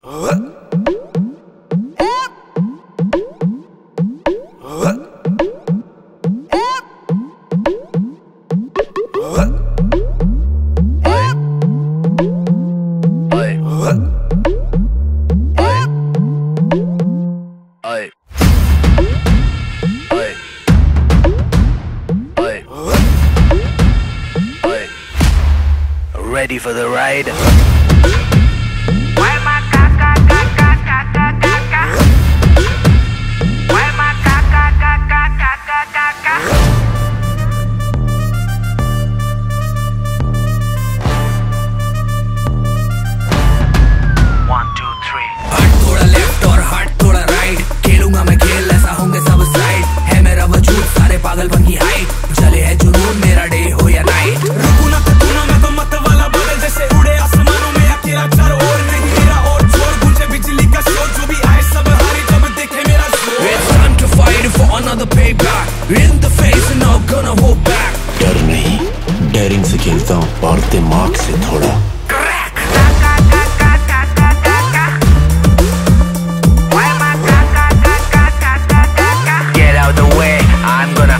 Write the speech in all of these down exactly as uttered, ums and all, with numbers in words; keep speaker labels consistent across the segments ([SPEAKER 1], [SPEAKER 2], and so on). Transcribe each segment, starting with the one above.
[SPEAKER 1] Ready for the ride? One, two, three.
[SPEAKER 2] हाथ थोड़ा left और हाथ थोड़ा राइट, खेलूंगा मैं खेल ऐसा होंगे सब साइड। है मेरा वजूद सारे पागलपन की हाइट, चले है जुनून मेरा डे हो या नाइट। रुकू ना तू ना मैं तो मत वाला बादल जैसे उड़े आसमानों में अकेला, चारों ओर नहीं मेरा और जोर, गूंजे बिजली का शोर, जो भी आए सब हारे जब देखे मेरा जोर। It's time to fight for another payback, in the face and not gonna hold back।
[SPEAKER 3] डर नहीं, डेयरिंग से खेलता हूँ और दिमाग से थोड़ा।
[SPEAKER 1] Get out the way, I'm gonna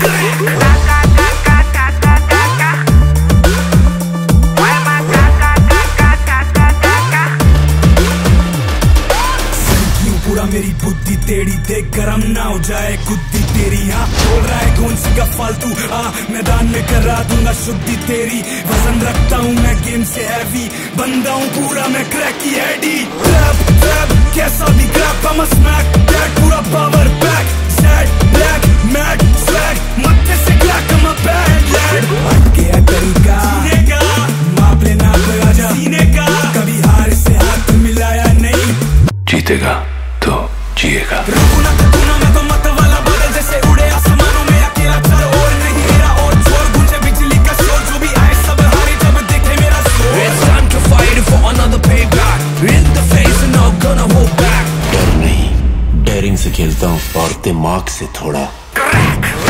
[SPEAKER 2] पूरा मेरी बुद्धि टेढ़ी देख गरम ना हो जाए गुद्दी तेरी। हाँ बोल रहा है कौन सी का फालतू, आ मैदान में करा दूंगा शुद्धि तेरी। वजन रखता हूँ मैं गेम से हैवी, बंदा हूँ पूरा मैं क्रैक की एडी। ट्रैप ट्रैप कैसा भी crap, I'm a smack that, पूरा power back, sad black mad swag, मत्थे से crack I'm a bad lad। हट गया तरीका सीने का, माप लेना आजा सीने का, कभी हार से हाथ मिलाया नहीं।
[SPEAKER 3] जीतेगा तो जिएगा।
[SPEAKER 2] रुकू ना तू ना मैं तो मत वाला बादल जैसे उड़े आसमानों में अकेला, चारों ओर नहीं मेरा और जोर, गूंजे बिजली का शोर, जो भी आए सब हारे जब देखे मेरा जोर। It's time to fight for another payback, in the face and not gonna hold back।
[SPEAKER 3] डर नहीं, डेयरिंग से खेलता हूँ और दिमाग से थोड़ा।